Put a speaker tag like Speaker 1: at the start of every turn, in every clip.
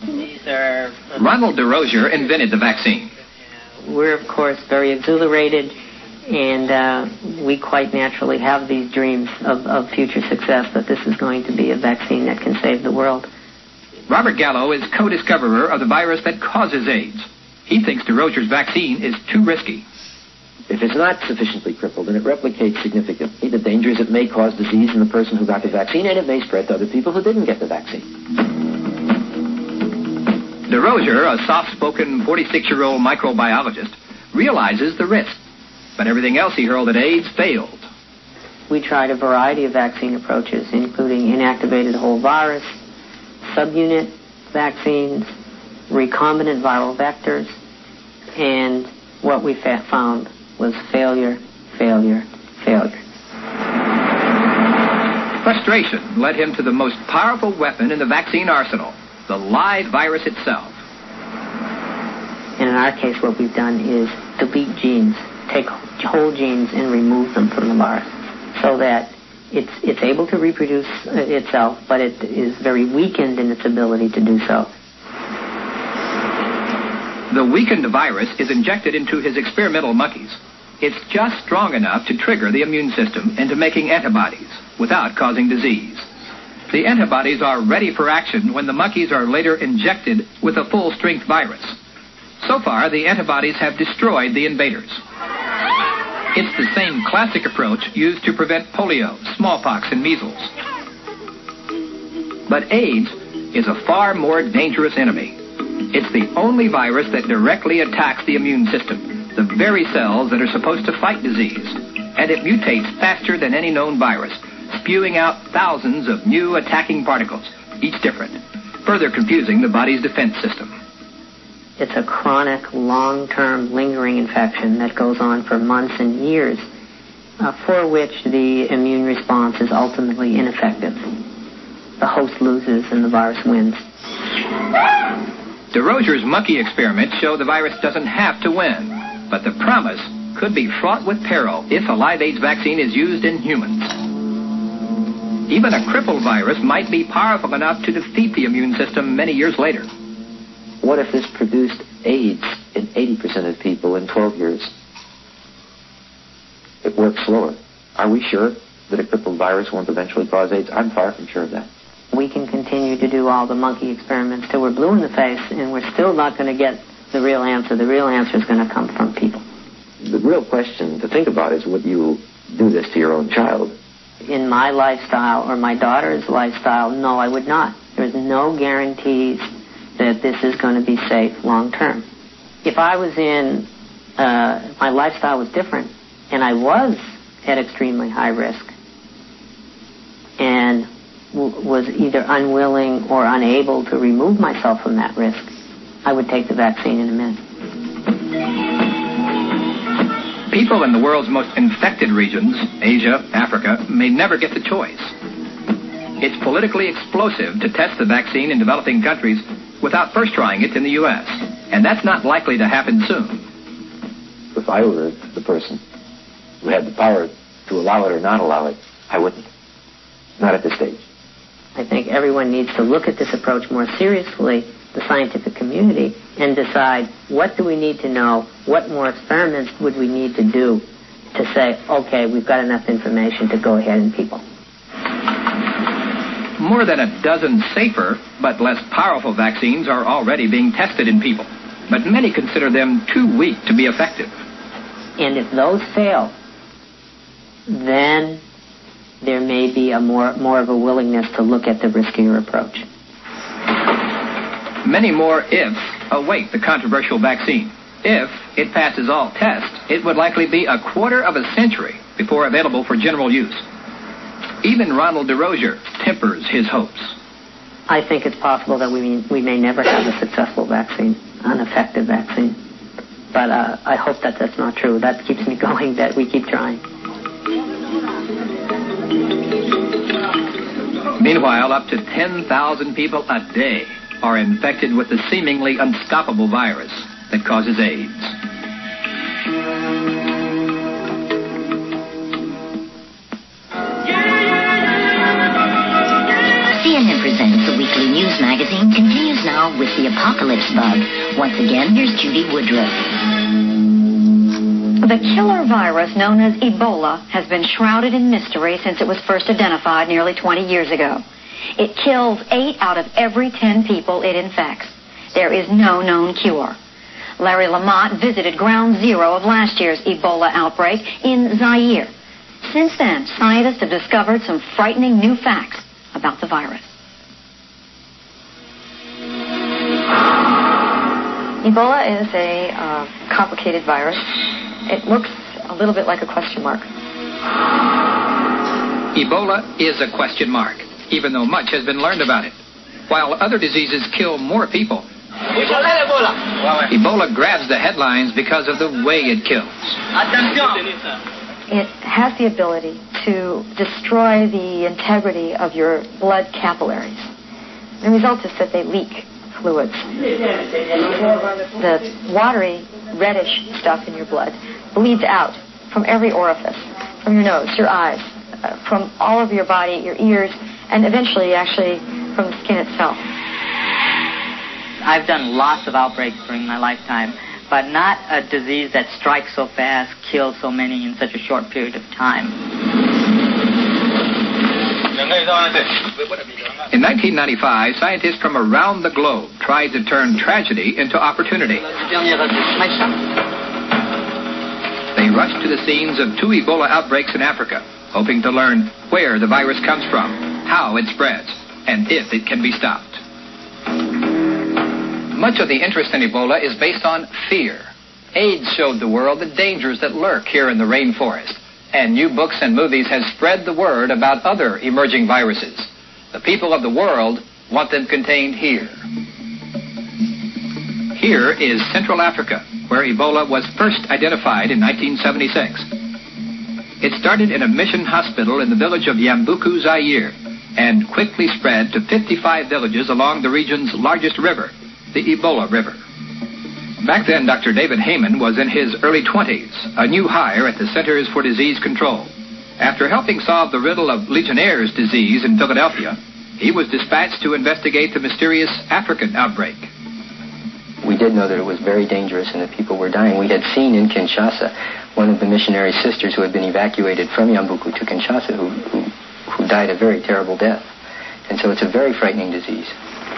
Speaker 1: Ronald DeRosier invented the vaccine.
Speaker 2: We're, of course, very exhilarated, and we quite naturally have these dreams of future success, that this is going to be a vaccine that can save the world.
Speaker 1: Robert Gallo is co-discoverer of the virus that causes AIDS. He thinks DeRosier's vaccine is too risky.
Speaker 3: If it's not sufficiently crippled and it replicates significantly, the danger is it may cause disease in the person who got the vaccine, and it may spread to other people who didn't get the vaccine.
Speaker 1: DeRosier, a soft-spoken 46-year-old microbiologist, realizes the risk. But everything else he hurled at AIDS failed.
Speaker 2: We tried a variety of vaccine approaches, including inactivated whole virus, subunit vaccines, recombinant viral vectors, and what we found was failure, failure, failure.
Speaker 1: Frustration led him to the most powerful weapon in the vaccine arsenal, the live virus itself.
Speaker 2: And in our case, what we've done is delete genes, take whole genes and remove them from the virus, so that it's able to reproduce itself, but it is very weakened in its ability to do so.
Speaker 1: The weakened virus is injected into his experimental monkeys. It's just strong enough to trigger the immune system into making antibodies without causing disease. The antibodies are ready for action when the monkeys are later injected with a full-strength virus. So far, the antibodies have destroyed the invaders. It's the same classic approach used to prevent polio, smallpox, and measles. But AIDS is a far more dangerous enemy. It's the only virus that directly attacks the immune system, the very cells that are supposed to fight disease. And it mutates faster than any known virus, spewing out thousands of new attacking particles, each different, further confusing the body's defense system.
Speaker 2: It's a chronic, long-term, lingering infection that goes on for months and years, for which the immune response is ultimately ineffective. The host loses and the virus wins.
Speaker 1: DeRosier's monkey experiments show the virus doesn't have to win, but the promise could be fraught with peril if a live AIDS vaccine is used in humans. Even a crippled virus might be powerful enough to defeat the immune system many years later.
Speaker 3: What if this produced AIDS in 80% of people in 12 years? It works slower. Are we sure that a crippled virus won't eventually cause AIDS? I'm far from sure of that.
Speaker 2: We can continue to do all the monkey experiments till we're blue in the face, and we're still not going to get the real answer. The real answer is going to come from people.
Speaker 3: The real question to think about is, would you do this to your own child?
Speaker 2: In my lifestyle or my daughter's lifestyle, no, I would not. There's no guarantees that this is going to be safe long term. If I was in, my lifestyle was different, and I was at extremely high risk, and was either unwilling or unable to remove myself from that risk, I would take the vaccine in a minute.
Speaker 1: People in the world's most infected regions, Asia, Africa, may never get the choice. It's politically explosive to test the vaccine in developing countries without first trying it in the U.S., and that's not likely to happen soon.
Speaker 3: If I were the person who had the power to allow it or not allow it, I wouldn't. Not at this stage.
Speaker 2: I think everyone needs to look at this approach more seriously, the scientific community, and decide, what do we need to know? What more experiments would we need to do to say, okay, we've got enough information to go ahead in people?
Speaker 1: More than a dozen safer but less powerful vaccines are already being tested in people, but many consider them too weak to be effective.
Speaker 2: And if those fail, then there may be a more of a willingness to look at the riskier approach.
Speaker 1: Many more ifs await the controversial vaccine. If it passes all tests, it would likely be a quarter of a century before available for general use. Even Ronald DeRosier tempers his hopes.
Speaker 2: I think it's possible that we may never have a successful vaccine, an effective vaccine. But I hope that that's not true. That keeps me going, that we keep trying.
Speaker 1: Meanwhile, up to 10,000 people a day are infected with the seemingly unstoppable virus that causes AIDS.
Speaker 4: CNN Presents, the weekly news magazine, continues now with the apocalypse bug. Once again, here's Judy Woodruff.
Speaker 5: The killer virus known as Ebola has been shrouded in mystery since it was first identified nearly 20 years ago. It kills 8 out of every 10 people it infects. There is no known cure. Larry Lamont visited ground zero of last year's Ebola outbreak in Zaire. Since then, scientists have discovered some frightening new facts about the virus.
Speaker 6: Ebola is a complicated virus. It looks a little bit like a question mark.
Speaker 1: Ebola is a question mark, even though much has been learned about it. While other diseases kill more people, Ebola grabs the headlines because of the way it kills.
Speaker 6: It has the ability to destroy the integrity of your blood capillaries. The result is that they leak fluids. The watery, reddish stuff in your blood bleeds out from every orifice, from your nose, your eyes, from all over your body, your ears, and eventually, actually, from the skin itself.
Speaker 7: I've done lots of outbreaks during my lifetime, but not a disease that strikes so fast, kills so many in such a short period of time.
Speaker 1: In 1995, scientists from around the globe tried to turn tragedy into opportunity. They rushed to the scenes of 2 Ebola outbreaks in Africa, hoping to learn where the virus comes from, how it spreads, and if it can be stopped. Much of the interest in Ebola is based on fear. AIDS showed the world the dangers that lurk here in the rainforest, and new books and movies have spread the word about other emerging viruses. The people of the world want them contained here. Here is Central Africa, where Ebola was first identified in 1976. It started in a mission hospital in the village of Yambuku, Zaire, and quickly spread to 55 villages along the region's largest river, the Ebola River. Back then, Dr. David Heyman was in his early 20s, a new hire at the Centers for Disease Control. After helping solve the riddle of Legionnaire's disease in Philadelphia, he was dispatched to investigate the mysterious African outbreak.
Speaker 3: We did know that it was very dangerous and that people were dying. We had seen in Kinshasa one of the missionary sisters who had been evacuated from Yambuku to Kinshasa who died a very terrible death. And so it's a very frightening disease.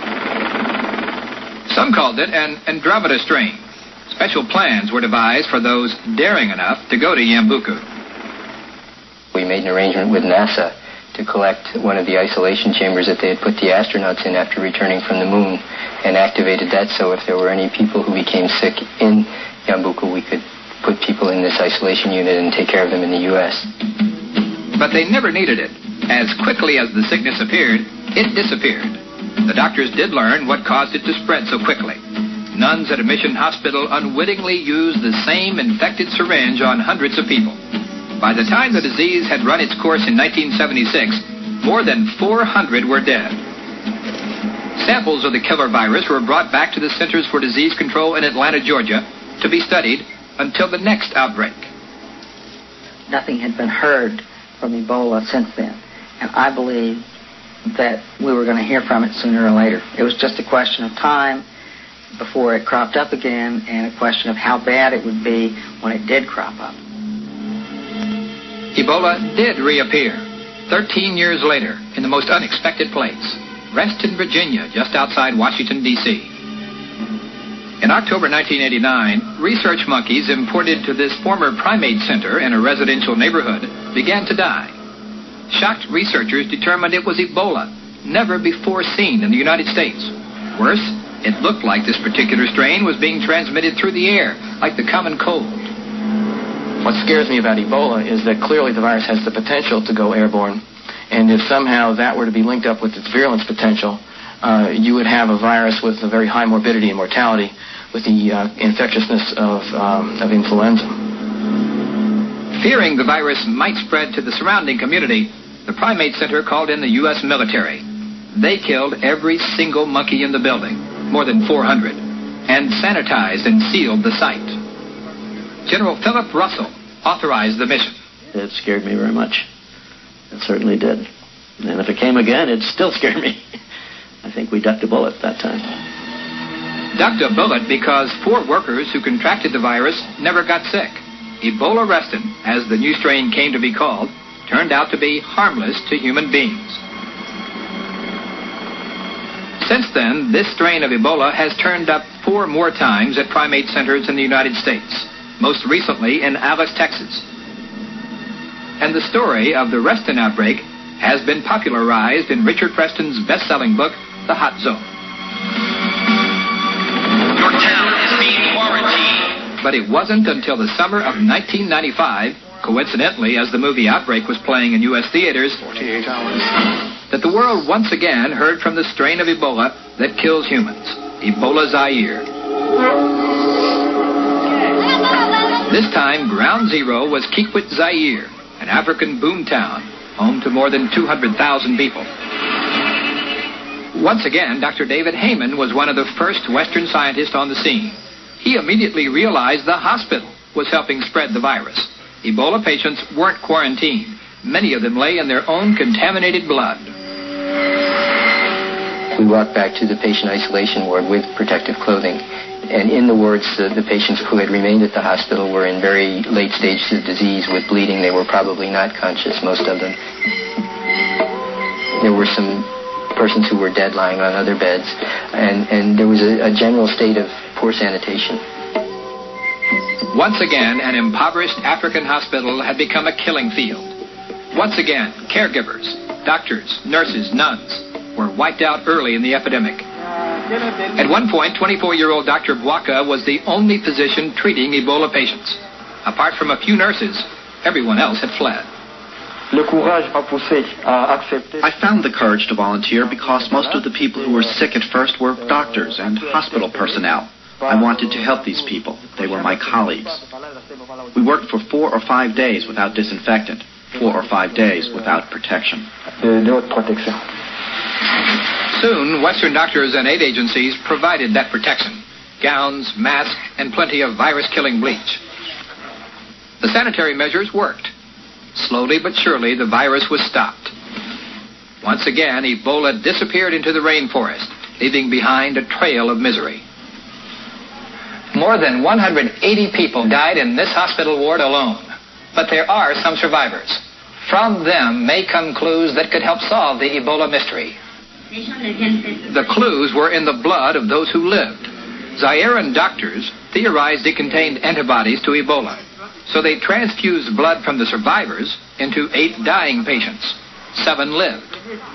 Speaker 1: Some called it an Andromeda strain. Special plans were devised for those daring enough to go to Yambuku.
Speaker 3: We made an arrangement with NASA to collect one of the isolation chambers that they had put the astronauts in after returning from the moon, and activated that so if there were any people who became sick in Yambuku, we could put people in this isolation unit and take care of them in the U.S.
Speaker 1: But they never needed it. As quickly as the sickness appeared, it disappeared. The doctors did learn what caused it to spread so quickly. Nuns at a mission hospital unwittingly used the same infected syringe on hundreds of people. By the time the disease had run its course in 1976, more than 400 were dead. Samples of the killer virus were brought back to the Centers for Disease Control in Atlanta, Georgia, to be studied until the next outbreak.
Speaker 7: Nothing had been heard from Ebola since then, and I believe that we were going to hear from it sooner or later. It was just a question of time before it cropped up again, and a question of how bad it would be when it did crop up.
Speaker 1: Ebola did reappear 13 years later in the most unexpected place, Reston, Virginia, just outside Washington, D.C. In October 1989, research monkeys imported to this former primate center in a residential neighborhood began to die. Shocked researchers determined it was Ebola, never before seen in the United States. Worse, it looked like this particular strain was being transmitted through the air, like the common cold.
Speaker 8: What scares me about Ebola is that clearly the virus has the potential to go airborne. And if somehow that were to be linked up with its virulence potential, you would have a virus with a very high morbidity and mortality with the infectiousness of influenza.
Speaker 1: Fearing the virus might spread to the surrounding community, the primate center called in the U.S. military. They killed every single monkey in the building, more than 400, and sanitized and sealed the site. General Philip Russell authorized the mission.
Speaker 9: It scared me very much. It certainly did. And if it came again, it'd still scare me. I think we ducked a bullet that time.
Speaker 1: Ducked a bullet because 4 workers who contracted the virus never got sick. Ebola reston, as the new strain came to be called, turned out to be harmless to human beings. Since then, this strain of Ebola has turned up 4 more times at primate centers in the United States, most recently in Alice, Texas. And the story of the Reston outbreak has been popularized in Richard Preston's best-selling book, The Hot Zone.
Speaker 10: Your town is being quarantined.
Speaker 1: But it wasn't until the summer of 1995, coincidentally as the movie Outbreak was playing in U.S. theaters,
Speaker 8: 48 hours,
Speaker 1: that the world once again heard from the strain of Ebola that kills humans, Ebola Zaire. This time, ground zero was Kikwit, Zaire, an African boomtown, home to more than 200,000 people. Once again, Dr. David Heyman was one of the first Western scientists on the scene. He immediately realized the hospital was helping spread the virus. Ebola patients weren't quarantined. Many of them lay in their own contaminated blood.
Speaker 3: We walked back to the patient isolation ward with protective clothing. And in the wards, the patients who had remained at the hospital were in very late stages of disease with bleeding. They were probably not conscious, most of them. There were some persons who were dead lying on other beds. And there was a general state of poor sanitation.
Speaker 1: Once again, an impoverished African hospital had become a killing field. Once again, caregivers, doctors, nurses, nuns were wiped out early in the epidemic. At one point, 24-year-old Dr. Bwaka was the only physician treating Ebola patients. Apart from a few nurses, everyone else had fled.
Speaker 11: I found the courage to volunteer because most of the people who were sick at first were doctors and hospital personnel. I wanted to help these people. They were my colleagues. We worked for 4 or 5 days without disinfectant, 4 or 5 days without protection.
Speaker 1: Soon, Western doctors and aid agencies provided that protection. Gowns, masks, and plenty of virus-killing bleach. The sanitary measures worked. Slowly but surely, the virus was stopped. Once again, Ebola disappeared into the rainforest, leaving behind a trail of misery. More than 180 people died in this hospital ward alone. But there are some survivors. From them may come clues that could help solve the Ebola mystery. The clues were in the blood of those who lived. Zairean doctors theorized it contained antibodies to Ebola. So they transfused blood from the survivors into 8 dying patients. 7 lived.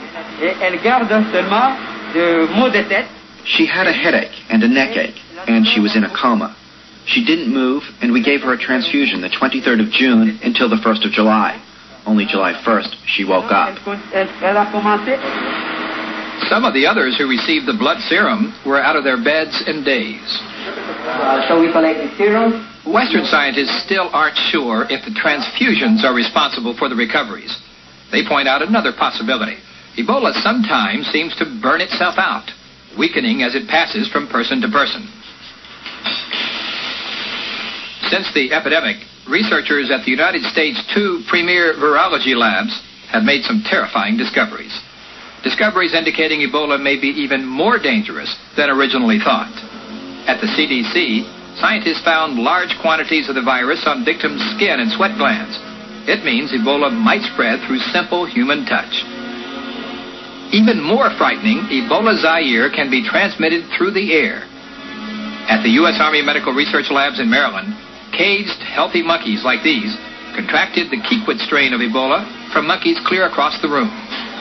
Speaker 11: She had a headache and a neck ache, and she was in a coma. She didn't move, and we gave her a transfusion the 23rd of June until the 1st of July. Only July 1st, she woke up.
Speaker 1: Some of the others who received the blood serum were out of their beds in days.
Speaker 2: So we collect the serum.
Speaker 1: Western scientists still aren't sure if the transfusions are responsible for the recoveries. They point out another possibility. Ebola sometimes seems to burn itself out, weakening as it passes from person to person. Since the epidemic, researchers at the United States' 2 premier virology labs have made some terrifying discoveries. Discoveries indicating Ebola may be even more dangerous than originally thought. At the CDC, scientists found large quantities of the virus on victims' skin and sweat glands. It means Ebola might spread through simple human touch. Even more frightening, Ebola Zaire can be transmitted through the air. At the U.S. Army Medical Research Labs in Maryland, caged, healthy monkeys like these contracted the Kikwit strain of Ebola from monkeys clear across the room.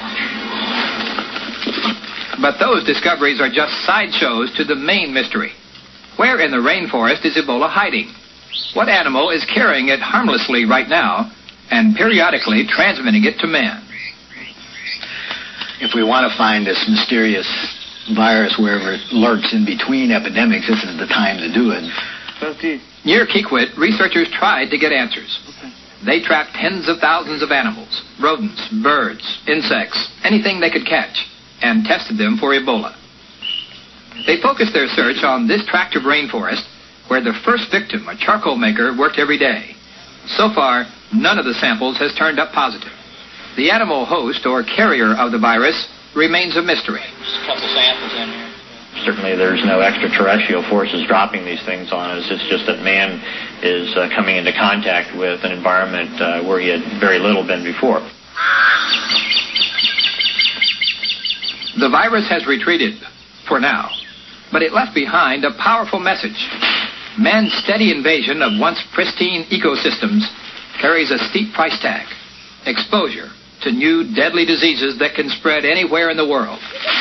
Speaker 1: But those discoveries are just sideshows to the main mystery. Where in the rainforest is Ebola hiding? What animal is carrying it harmlessly right now and periodically transmitting it to man?
Speaker 12: If we want to find this mysterious virus wherever it lurks in between epidemics, this is the time to do it.
Speaker 1: Near Kikwit, researchers tried to get answers. They tracked tens of thousands of animals, rodents, birds, insects, anything they could catch, and tested them for Ebola. They focused their search on this tract of rainforest where the first victim, a charcoal maker, worked every day. So far, none of the samples has turned up positive. The animal host or carrier of the virus remains a mystery.
Speaker 8: Just a couple samples in here.
Speaker 13: Certainly there's no extraterrestrial forces dropping these things on us. It's just that man is coming into contact with an environment where he had very little been before.
Speaker 1: The virus has retreated, for now, but it left behind a powerful message. Man's steady invasion of once pristine ecosystems carries a steep price tag: exposure to new deadly diseases that can spread anywhere in the world.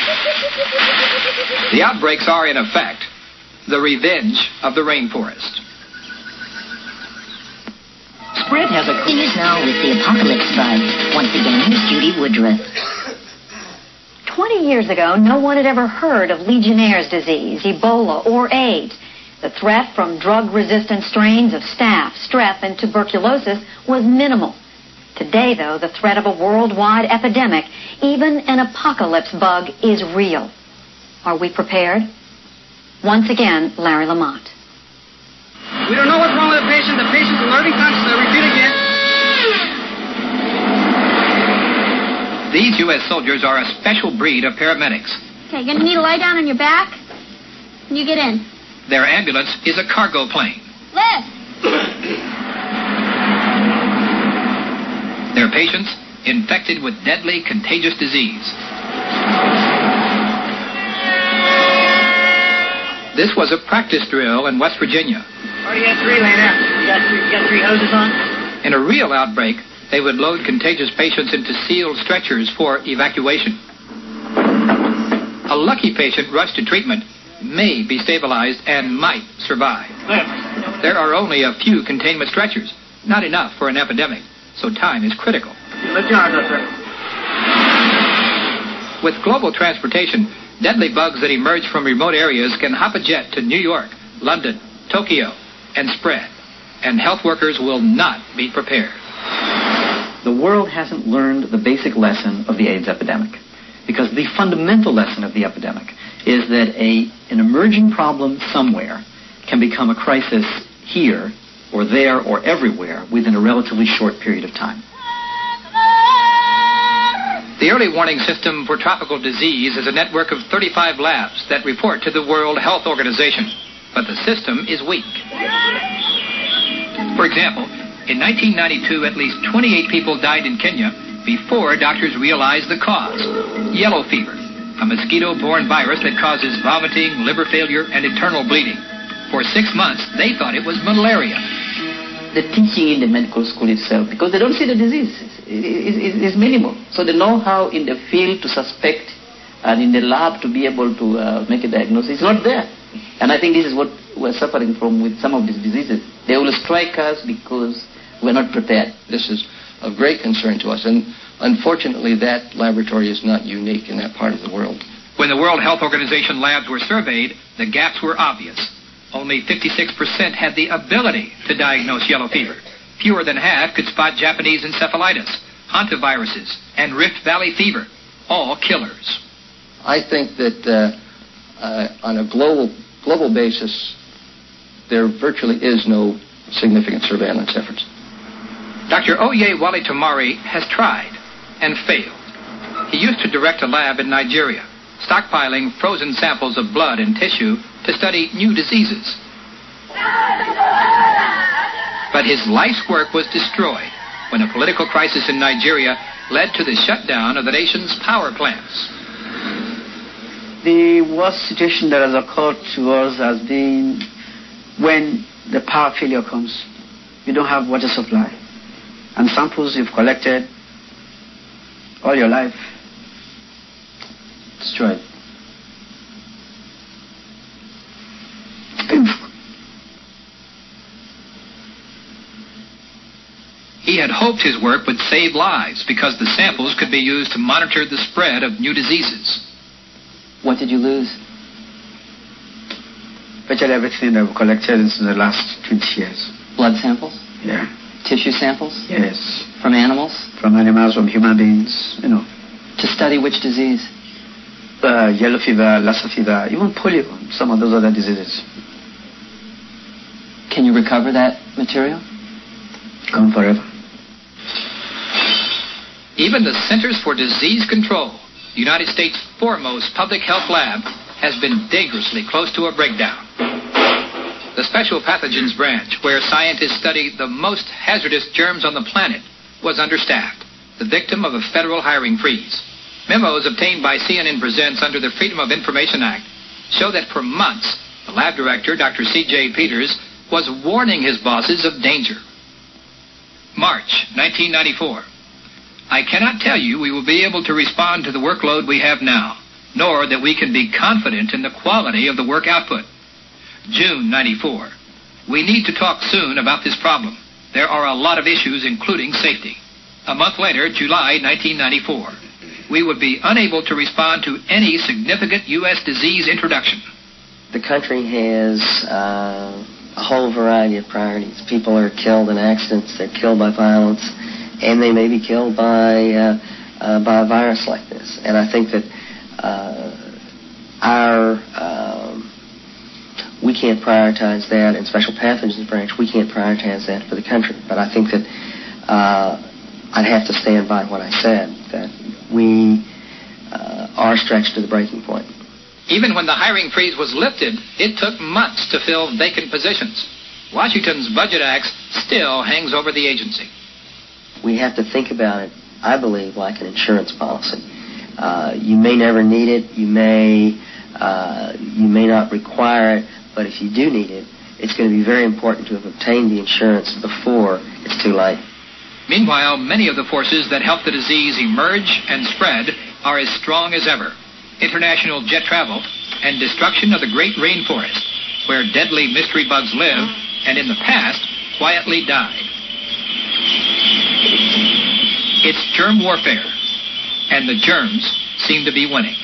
Speaker 1: The outbreaks are, in effect, the revenge of the rainforest.
Speaker 4: Spread has a news now with the apocalypse bug. Once again, here's Judy Woodruff.
Speaker 5: 20 years ago, no one had ever heard of Legionnaire's disease, Ebola, or AIDS. The threat from drug-resistant strains of staph, strep, and tuberculosis was minimal. Today, though, the threat of a worldwide epidemic, even an apocalypse bug, is real. Are we prepared? Once again, Larry Lamont.
Speaker 14: We don't know what's wrong with the patient. The patient's alerting consciousness. I repeat again.
Speaker 1: These U.S. soldiers are a special breed of paramedics.
Speaker 15: Okay, you're going to need to lie down on your back. When you get in.
Speaker 1: Their ambulance is a cargo plane.
Speaker 15: Lift!
Speaker 1: Their patients infected with deadly contagious disease. This was a practice drill in West Virginia.
Speaker 14: Already had 3 laying out. You got 3 hoses on?
Speaker 1: In a real outbreak, they would load contagious patients into sealed stretchers for evacuation. A lucky patient rushed to treatment may be stabilized and might survive. There are only a few containment stretchers, not enough for an epidemic, so time is critical.
Speaker 14: Lift your arms up, sir.
Speaker 1: With global transportation, deadly bugs that emerge from remote areas can hop a jet to New York, London, Tokyo, and spread. And health workers will not be prepared.
Speaker 16: The world hasn't learned the basic lesson of the AIDS epidemic, because the fundamental lesson of the epidemic is that an emerging problem somewhere can become a crisis here or there or everywhere within a relatively short period of time.
Speaker 1: The early warning system for tropical disease is a network of 35 labs that report to the World Health Organization, but the system is weak. For example, in 1992, at least 28 people died in Kenya before doctors realized the cause: yellow fever, a mosquito-borne virus that causes vomiting, liver failure, and internal bleeding. For 6 months, they thought it was malaria.
Speaker 7: The teaching in the medical school itself, because they don't see the disease, is minimal. So the know-how in the field to suspect and in the lab to be able to make a diagnosis is not there. And I think this is what we're suffering from with some of these diseases. They will strike us because we're not prepared.
Speaker 17: This is of great concern to us, and unfortunately that laboratory is not unique in that part of the world.
Speaker 1: When the World Health Organization labs were surveyed, the gaps were obvious. Only 56% had the ability to diagnose yellow fever. Fewer than half could spot Japanese encephalitis, hantaviruses, and Rift Valley fever, all killers.
Speaker 17: I think that on a global basis, there virtually is no significant surveillance efforts.
Speaker 1: Dr. Oye Wale Tamari has tried and failed. He used to direct a lab in Nigeria, stockpiling frozen samples of blood and tissue to study new diseases. But his life's work was destroyed when a political crisis in Nigeria led to the shutdown of the nation's power plants.
Speaker 18: The worst situation that has occurred to us has been when the power failure comes. You don't have water supply. And samples you've collected all your life destroyed.
Speaker 1: He had hoped his work would save lives because the samples could be used to monitor the spread of new diseases.
Speaker 7: What did you lose?
Speaker 18: Virtually everything that we collected in the last 20 years.
Speaker 7: Blood samples?
Speaker 18: Yeah.
Speaker 7: Tissue samples?
Speaker 18: Yes.
Speaker 7: From animals?
Speaker 18: From animals, from human beings,
Speaker 7: To study which disease?
Speaker 18: Yellow fever, Lassa fever, even polio, some of those other diseases.
Speaker 7: Can you recover that material?
Speaker 18: Gone forever.
Speaker 1: Even the Centers for Disease Control, the United States' foremost public health lab, has been dangerously close to a breakdown. The Special Pathogens Branch, where scientists study the most hazardous germs on the planet, was understaffed, the victim of a federal hiring freeze. Memos obtained by CNN Presents under the Freedom of Information Act show that for months, the lab director, Dr. C.J. Peters, was warning his bosses of danger. March 1994. I cannot tell you we will be able to respond to the workload we have now, nor that we can be confident in the quality of the work output. June 94. We need to talk soon about this problem. There are a lot of issues, including safety. A month later, July 1994. We would be unable to respond to any significant U.S. disease introduction.
Speaker 19: The country has a whole variety of priorities. People are killed in accidents, they're killed by violence, and they may be killed by a virus like this. And I think that we can't prioritize that, and Special Pathogens Branch, we can't prioritize that for the country. But I think that I'd have to stand by what I said, that we are stretched to the breaking point.
Speaker 1: Even when the hiring freeze was lifted, it took months to fill vacant positions. Washington's Budget Act still hangs over the agency.
Speaker 19: We have to think about it, I believe, like an insurance policy. You may never need it, you may not require it, but if you do need it, it's going to be very important to have obtained the insurance before it's too late.
Speaker 1: Meanwhile, many of the forces that help the disease emerge and spread are as strong as ever. International jet travel and destruction of the great rainforest, where deadly mystery bugs live and in the past quietly died. It's germ warfare, and the germs seem to be winning.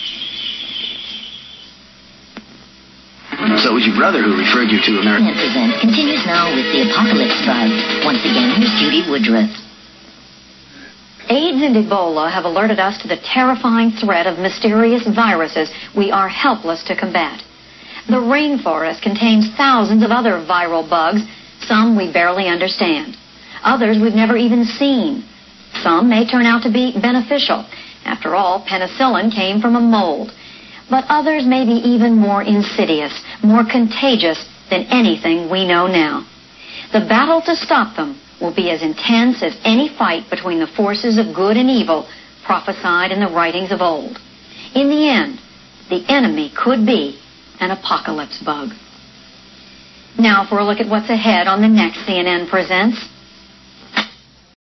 Speaker 12: So it was your brother who referred you to American.
Speaker 4: Present continues now with the Apocalypse Bug. Once again, here's Judy Woodruff.
Speaker 5: AIDS and Ebola have alerted us to the terrifying threat of mysterious viruses we are helpless to combat. The rainforest contains thousands of other viral bugs, some we barely understand. Others we've never even seen. Some may turn out to be beneficial. After all, penicillin came from a mold. But others may be even more insidious, more contagious than anything we know now. The battle to stop them will be as intense as any fight between the forces of good and evil prophesied in the writings of old. In the end, the enemy could be an apocalypse bug. Now for a look at what's ahead on the next CNN Presents.